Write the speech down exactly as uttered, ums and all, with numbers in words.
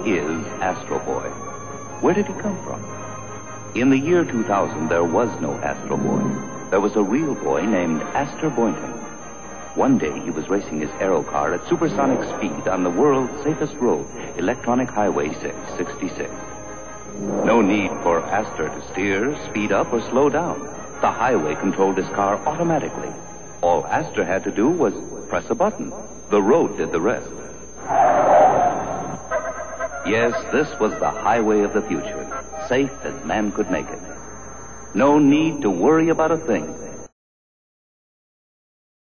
is Astro Boy? Where did he come from? In the year two thousand, there was no Astro Boy. There was a real boy named Astor Boynton. One day, he was racing his aero car at supersonic speed on the world's safest road, Electronic Highway six sixty-six. No need for Astor to steer, speed up, or slow down. The highway controlled his car automatically. All Astor had to do was press a button. The road did the rest. Yes, this was the highway of the future, safe as man could make it. No need to worry about a thing.